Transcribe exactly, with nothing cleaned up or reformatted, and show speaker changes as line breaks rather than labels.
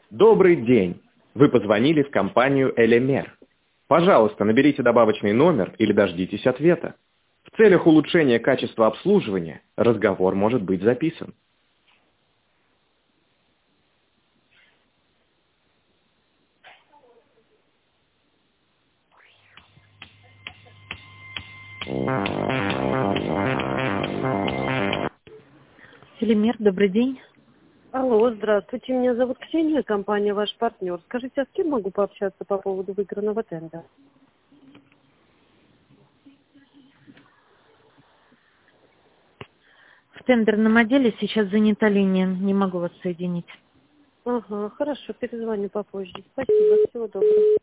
Добрый день. Вы позвонили в компанию Элемер. Пожалуйста, наберите добавочный номер или дождитесь ответа. В целях улучшения качества обслуживания разговор может быть записан.
Элемер, добрый день.
Алло, здравствуйте, меня зовут Ксения, компания «Ваш партнер». Скажите, а с кем могу пообщаться по поводу выигранного тендера?
В тендерном отделе сейчас занята линия, не могу вас соединить.
Ага, хорошо, перезвоню попозже. Спасибо, всего доброго.